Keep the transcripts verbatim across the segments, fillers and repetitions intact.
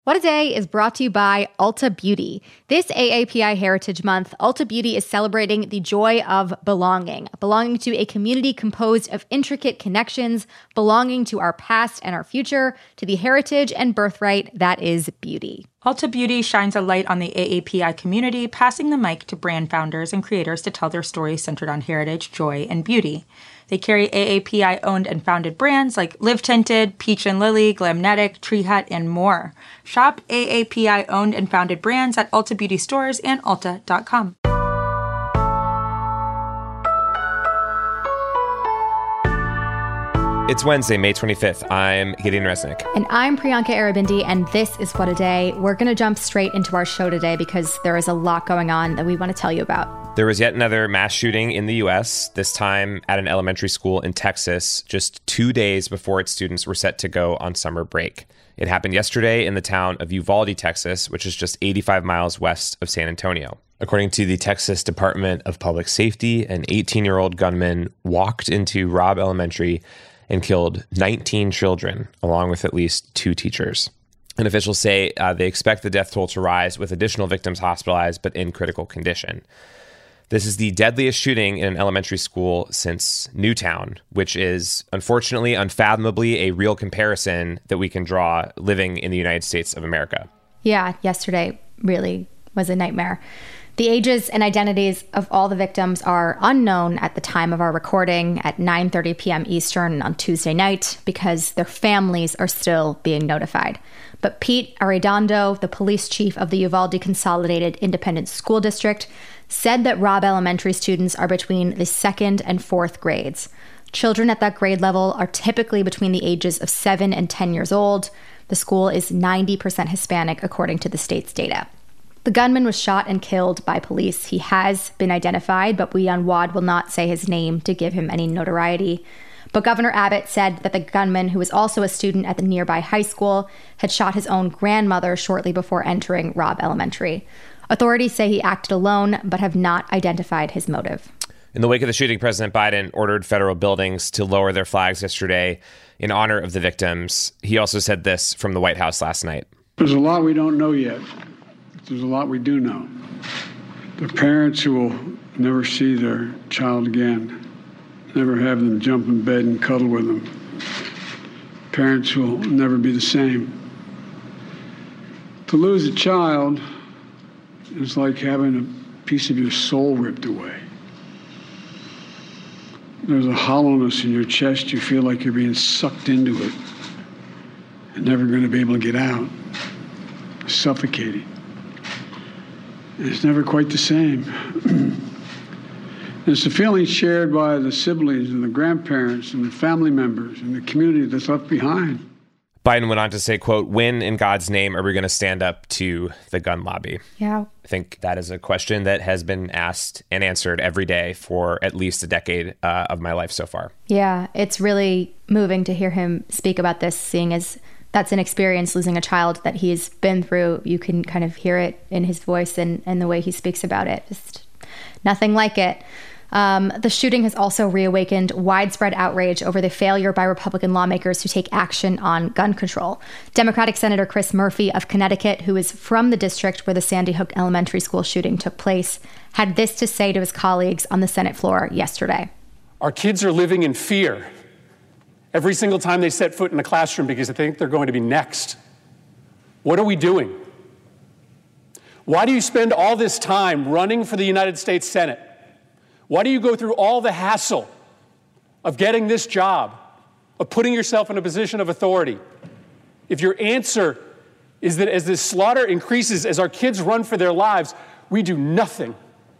What a Day is brought to you by Ulta Beauty. This A A P I Heritage Month, Ulta Beauty is celebrating the joy of belonging, belonging to a community composed of intricate connections, belonging to our past and our future, to the heritage and birthright that is beauty. Ulta Beauty shines a light on the A A P I community, passing the mic to brand founders and creators to tell their stories centered on heritage, joy, and beauty. They carry A A P I-owned and founded brands like Live Tinted, Peach and Lily, Glamnetic, Tree Hut, and more. Shop A A P I-owned and founded brands at Ulta Beauty stores and ulta dot com. It's Wednesday, May twenty-fifth. I'm Gideon Resnick. And I'm Priyanka Aribindi, and this is What a Day. We're going to jump straight into our show today because there is a lot going on that we want to tell you about. There was yet another mass shooting in the U S, this time at an elementary school in Texas, just two days before its students were set to go on summer break. It happened yesterday in the town of Uvalde, Texas, which is just eighty-five miles west of San Antonio. According to the Texas Department of Public Safety, an eighteen-year-old gunman walked into Robb Elementary and killed nineteen children, along with at least two teachers. And officials say uh, they expect the death toll to rise, with additional victims hospitalized but in critical condition. This is the deadliest shooting in an elementary school since Newtown, which is unfortunately, unfathomably, a real comparison that we can draw living in the United States of America. Yeah, yesterday really was a nightmare. The ages and identities of all the victims are unknown at the time of our recording at nine thirty p.m. Eastern on Tuesday night because their families are still being notified. But Pete Arredondo, the police chief of the Uvalde Consolidated Independent School District, said that Robb Elementary students are between the second and fourth grades. Children at that grade level are typically between the ages of seven and ten years old. The school is ninety percent Hispanic, according to the state's data. The gunman was shot and killed by police. He has been identified, but we on W A D will not say his name to give him any notoriety. But Governor Abbott said that the gunman, who was also a student at the nearby high school, had shot his own grandmother shortly before entering Robb Elementary. Authorities say he acted alone, but have not identified his motive. In the wake of the shooting, President Biden ordered federal buildings to lower their flags yesterday in honor of the victims. He also said this from the White House last night. There's a lot we don't know yet. There's a lot we do know. The parents who will never see their child again, never have them jump in bed and cuddle with them. Parents who will never be the same. To lose a child is like having a piece of your soul ripped away. There's a hollowness in your chest. You feel like you're being sucked into it and never going to be able to get out. Suffocating. It's never quite the same. It's the feeling shared by the siblings and the grandparents and the family members and the community that's left behind. Biden went on to say, quote, "When in God's name are we going to stand up to the gun lobby?" Yeah. I think that is a question that has been asked and answered every day for at least a decade uh, of my life so far. Yeah, it's really moving to hear him speak about this, seeing as that's an experience, losing a child that he's been through. You can kind of hear it in his voice and, and the way he speaks about it. Just nothing like it. Um, the shooting has also reawakened widespread outrage over the failure by Republican lawmakers to take action on gun control. Democratic Senator Chris Murphy of Connecticut, who is from the district where the Sandy Hook Elementary School shooting took place, had this to say to his colleagues on the Senate floor yesterday. Our kids are living in fear every single time they set foot in the classroom because they think they're going to be next. What are we doing? Why do you spend all this time running for the United States Senate? Why do you go through all the hassle of getting this job, of putting yourself in a position of authority, if your answer is that as this slaughter increases, as our kids run for their lives, we do nothing?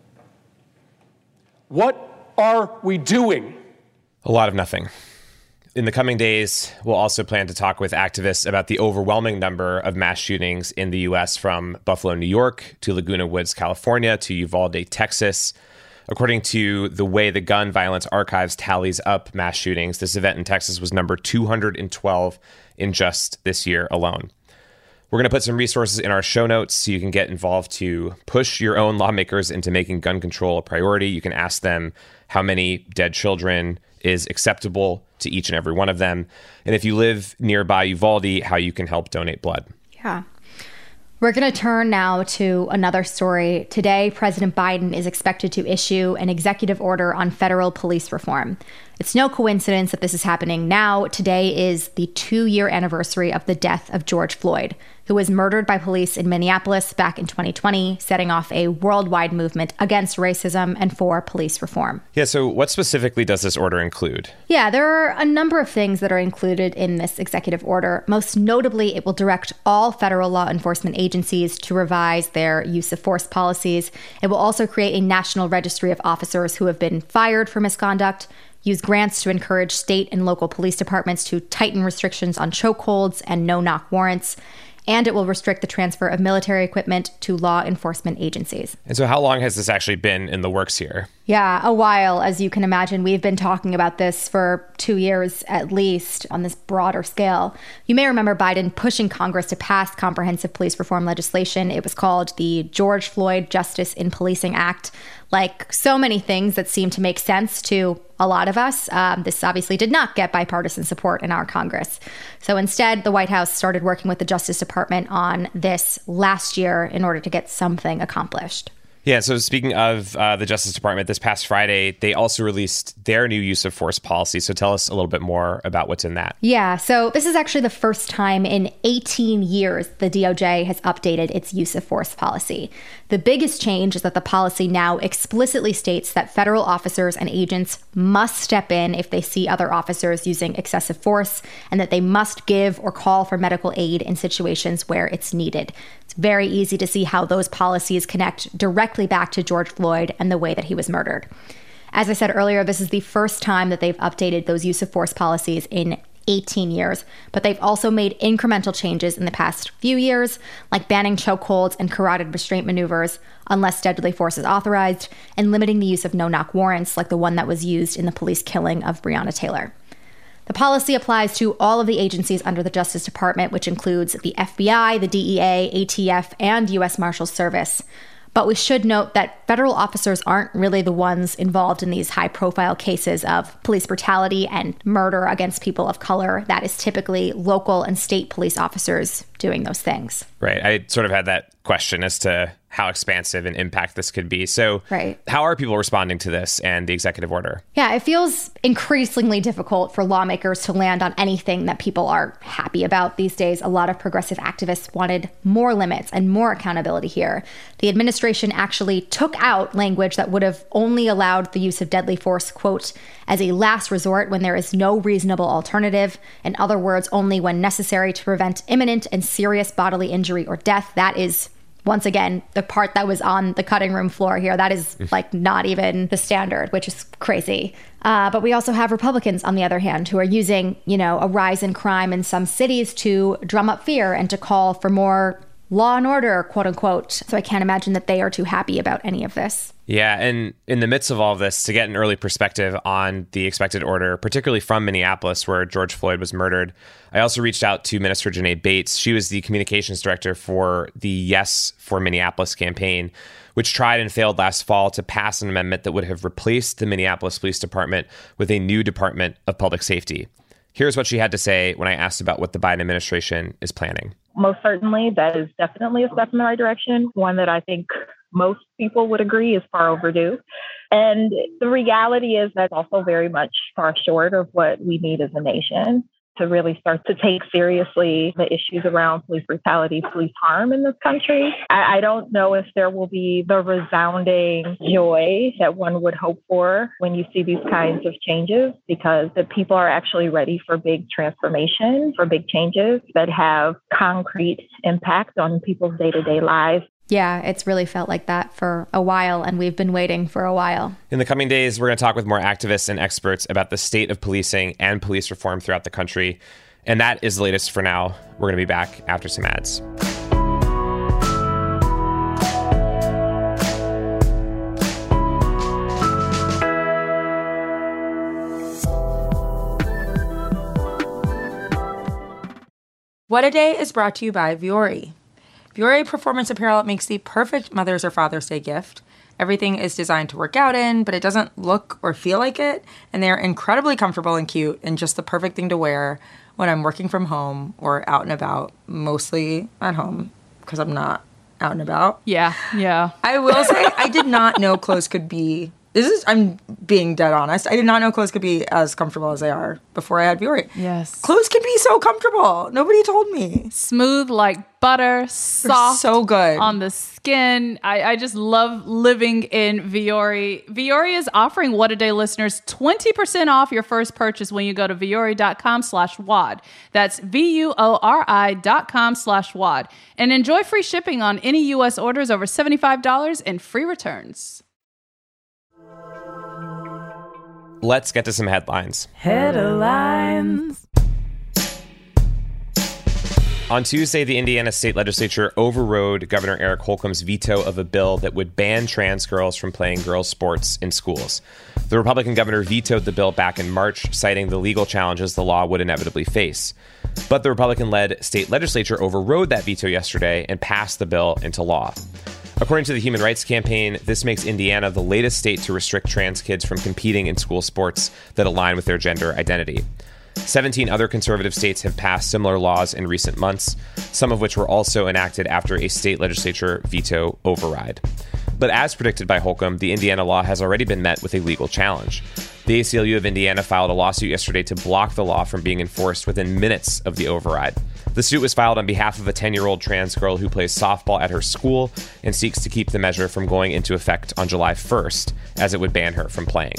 What are we doing? A lot of nothing. In the coming days, we'll also plan to talk with activists about the overwhelming number of mass shootings in the U S, from Buffalo, New York, to Laguna Woods, California, to Uvalde, Texas. According to the way the Gun Violence Archives tallies up mass shootings, this event in Texas was number two hundred twelve in just this year alone. We're going to put some resources in our show notes so you can get involved to push your own lawmakers into making gun control a priority. You can ask them how many dead children is acceptable to each and every one of them. And if you live nearby Uvalde, how you can help donate blood. Yeah. We're going to turn now to another story. Today, President Biden is expected to issue an executive order on federal police reform. It's no coincidence that this is happening now. Today is the two-year anniversary of the death of George Floyd, who was murdered by police in Minneapolis back in twenty twenty, setting off a worldwide movement against racism and for police reform. Yeah, so what specifically does this order include? Yeah, there are a number of things that are included in this executive order. Most notably, it will direct all federal law enforcement agencies to revise their use of force policies. It will also create a national registry of officers who have been fired for misconduct, use grants to encourage state and local police departments to tighten restrictions on chokeholds and no-knock warrants, and it will restrict the transfer of military equipment to law enforcement agencies. And so how long has this actually been in the works here? Yeah, a while, as you can imagine. We've been talking about this for two years at least on this broader scale. You may remember Biden pushing Congress to pass comprehensive police reform legislation. It was called the George Floyd Justice in Policing Act. Like so many things that seem to make sense to a lot of us, um, this obviously did not get bipartisan support in our Congress. So instead, the White House started working with the Justice Department on this last year in order to get something accomplished. Yeah, so speaking of uh, the Justice Department, this past Friday, they also released their new use of force policy. So tell us a little bit more about what's in that. Yeah, so this is actually the first time in eighteen years the D O J has updated its use of force policy. The biggest change is that the policy now explicitly states that federal officers and agents must step in if they see other officers using excessive force, and that they must give or call for medical aid in situations where it's needed. It's very easy to see how those policies connect directly back to George Floyd and the way that he was murdered. As I said earlier, this is the first time that they've updated those use of force policies in eighteen years, but they've also made incremental changes in the past few years, like banning chokeholds and carotid restraint maneuvers unless deadly force is authorized, and limiting the use of no-knock warrants like the one that was used in the police killing of Breonna Taylor. The policy applies to all of the agencies under the Justice Department, which includes the F B I, the D E A, A T F, and U S Marshals Service. But we should note that federal officers aren't really the ones involved in these high-profile cases of police brutality and murder against people of color. That is typically local and state police officers doing those things. Right. I sort of had that question as to how expansive an impact this could be. So right. How are people responding to this and the executive order? Yeah, it feels increasingly difficult for lawmakers to land on anything that people are happy about these days. A lot of progressive activists wanted more limits and more accountability here. The administration actually took out language that would have only allowed the use of deadly force, quote, as a last resort when there is no reasonable alternative. In other words, only when necessary to prevent imminent and serious bodily injury or death. That is, once again, the part that was on the cutting room floor here. That is like not even the standard, which is crazy. Uh, but we also have Republicans, on the other hand, who are using, you know, a rise in crime in some cities to drum up fear and to call for more law and order, quote unquote. So I can't imagine that they are too happy about any of this. Yeah, and in the midst of all of this, to get an early perspective on the expected order, particularly from Minneapolis, where George Floyd was murdered, I also reached out to Minister Janae Bates. She was the communications director for the Yes for Minneapolis campaign, which tried and failed last fall to pass an amendment that would have replaced the Minneapolis Police Department with a new Department of Public Safety. Here's what she had to say when I asked about what the Biden administration is planning. Most certainly, that is definitely a step in the right direction, one that I think most people would agree is far overdue. And the reality is that's also very much far short of what we need as a nation to really start to take seriously the issues around police brutality, police harm in this country. I, I don't know if there will be the resounding joy that one would hope for when you see these kinds of changes, because the people are actually ready for big transformation, for big changes that have concrete impact on people's day-to-day lives. Yeah, it's really felt like that for a while, and we've been waiting for a while. In the coming days, we're going to talk with more activists and experts about the state of policing and police reform throughout the country. And that is the latest for now. We're going to be back after some ads. What a Day is brought to you by Vuori. Vuori Performance Apparel makes the perfect Mother's or Father's Day gift. Everything is designed to work out in, but it doesn't look or feel like it. And they're incredibly comfortable and cute and just the perfect thing to wear when I'm working from home or out and about, mostly at home, because I'm not out and about. Yeah, yeah. I will say I did not know clothes could be, this is, I'm being dead honest, I did not know clothes could be as comfortable as they are before I had Vuori. Yes. Clothes can be so comfortable. Nobody told me. Smooth like butter, soft. So good. On the skin. I, I just love living in Vuori. Vuori is offering What a Day listeners twenty percent off your first purchase when you go to vuori.com slash WOD. That's V-U-O-R-I dot com slash WOD. And enjoy free shipping on any U S orders over seventy-five dollars and free returns. Let's get to some headlines. Headlines. On Tuesday, the Indiana state legislature overrode Governor Eric Holcomb's veto of a bill that would ban trans girls from playing girls' sports in schools. The Republican governor vetoed the bill back in March, citing the legal challenges the law would inevitably face. But the Republican-led state legislature overrode that veto yesterday and passed the bill into law. According to the Human Rights Campaign, this makes Indiana the latest state to restrict trans kids from competing in school sports that align with their gender identity. seventeen other conservative states have passed similar laws in recent months, some of which were also enacted after a state legislature veto override. But as predicted by Holcomb, the Indiana law has already been met with a legal challenge. The A C L U of Indiana filed a lawsuit yesterday to block the law from being enforced within minutes of the override. The suit was filed on behalf of a ten-year-old trans girl who plays softball at her school and seeks to keep the measure from going into effect on July first, as it would ban her from playing.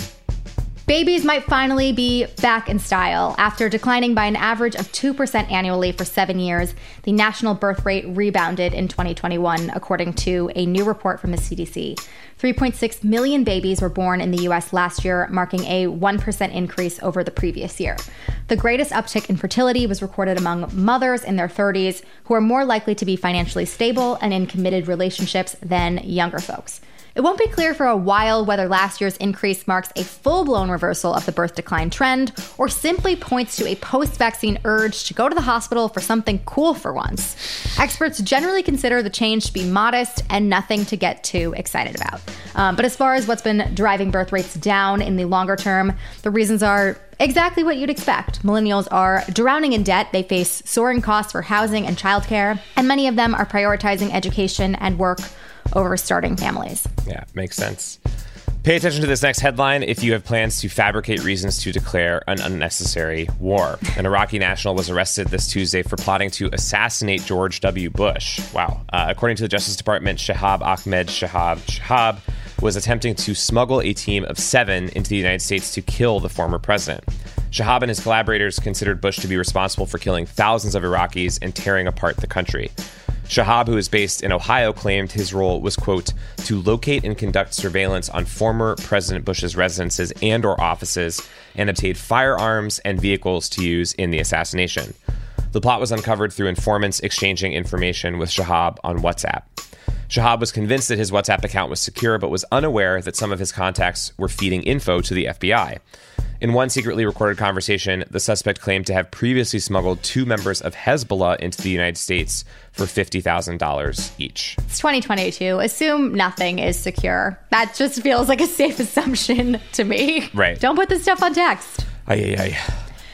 Babies might finally be back in style. After declining by an average of two percent annually for seven years, the national birth rate rebounded in twenty twenty-one, according to a new report from the C D C. three point six million babies were born in the U S last year, marking a one percent increase over the previous year. The greatest uptick in fertility was recorded among mothers in their thirties, who are more likely to be financially stable and in committed relationships than younger folks. It won't be clear for a while whether last year's increase marks a full-blown reversal of the birth decline trend or simply points to a post-vaccine urge to go to the hospital for something cool for once. Experts generally consider the change to be modest and nothing to get too excited about. Um, but as far as what's been driving birth rates down in the longer term, the reasons are exactly what you'd expect. Millennials are drowning in debt, they face soaring costs for housing and childcare, and many of them are prioritizing education and work over starting families. Yeah, makes sense. Pay attention to this next headline if you have plans to fabricate reasons to declare an unnecessary war. An Iraqi national was arrested this Tuesday for plotting to assassinate George W. Bush. Wow. Uh, according to the Justice Department, Shahab Ahmed Shahab Shahab was attempting to smuggle a team of seven into the United States to kill the former president. Shahab and his collaborators considered Bush to be responsible for killing thousands of Iraqis and tearing apart the country. Shahab, who is based in Ohio, claimed his role was, quote, to locate and conduct surveillance on former President Bush's residences and or offices and obtain firearms and vehicles to use in the assassination. The plot was uncovered through informants exchanging information with Shahab on WhatsApp. Shahab was convinced that his WhatsApp account was secure, but was unaware that some of his contacts were feeding info to the F B I. In one secretly recorded conversation, the suspect claimed to have previously smuggled two members of Hezbollah into the United States for fifty thousand dollars each. It's twenty twenty-two. Assume nothing is secure. That just feels like a safe assumption to me. Right. Don't put this stuff on text. Aye, aye, aye.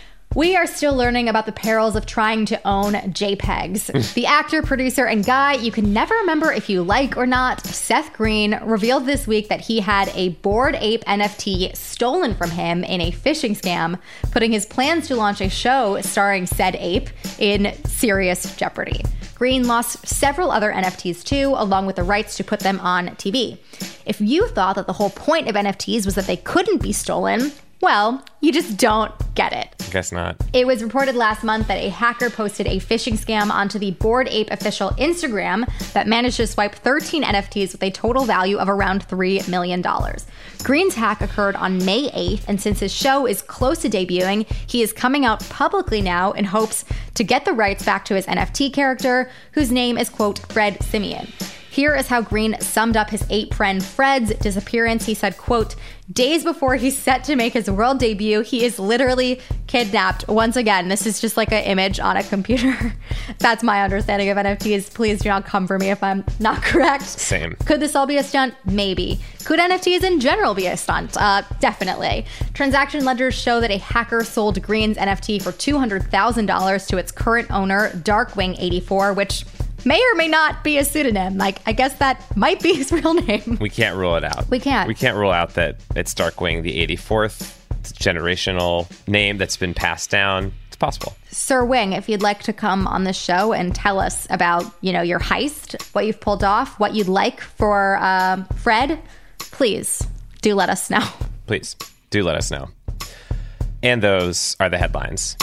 We are still learning about the perils of trying to own JPEGs. The actor, producer, and guy you can never remember if you like or not, Seth Green, revealed this week that he had a Bored Ape N F T stolen from him in a phishing scam, putting his plans to launch a show starring said ape in serious jeopardy. Green lost several other N F Ts too, along with the rights to put them on T V. If you thought that the whole point of N F Ts was that they couldn't be stolen, well, you just don't get it. Guess not. It was reported last month that a hacker posted a phishing scam onto the Bored Ape official Instagram that managed to swipe thirteen N F Ts with a total value of around three million dollars. Green's hack occurred on May eighth, and since his show is close to debuting, he is coming out publicly now in hopes to get the rights back to his N F T character, whose name is, quote, Fred Simeon. Here is how Green summed up his ape friend Fred's disappearance. He said, quote, days before he's set to make his world debut, he is literally kidnapped. Once again, this is just like an image on a computer. That's my understanding of N F Ts. Please do not come for me if I'm not correct. Same. Could this all be a stunt? Maybe. Could N F Ts in general be a stunt? Uh, definitely. Transaction ledgers show that a hacker sold Green's N F T for two hundred thousand dollars to its current owner, Darkwing eighty-four, which may or may not be a pseudonym. Like, I guess that might be his real name. We can't rule it out. We can't. We can't rule out that it's Darkwing the eighty-fourth. It's a generational name that's been passed down. It's possible. Sir Wing, if you'd like to come on the show and tell us about, you know, your heist, what you've pulled off, what you'd like for uh, Fred, please do let us know. Please do let us know. And those are the headlines.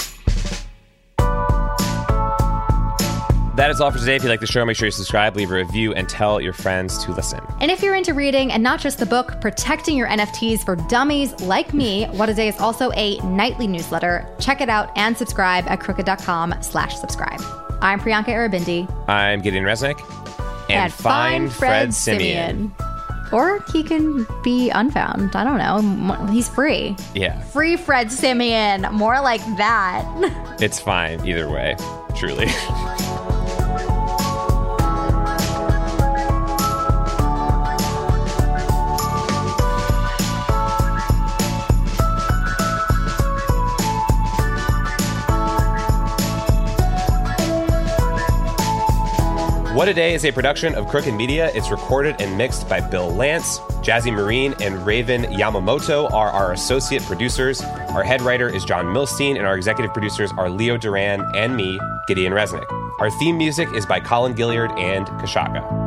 That is all for today. If you like the show, make sure you subscribe, leave a review, and tell your friends to listen. And if you're into reading and not just the book, Protecting Your N F Ts for Dummies like me, What a Day is also a nightly newsletter. Check it out and subscribe at crooked.com slash subscribe. I'm Priyanka Aribindi. I'm Gideon Resnick. And, and find Fred, Fred Simian. Simian. Or he can be unfound. I don't know. He's free. Yeah. Free Fred Simian. More like that. It's fine either way, truly. What a Day is a production of Crooked Media. It's recorded and mixed by Bill Lance. Jazzy Marine and Raven Yamamoto are our associate producers. Our head writer is John Milstein, and our executive producers are Leo Duran and me, Gideon Resnick. Our theme music is by Colin Gilliard and Kashaka.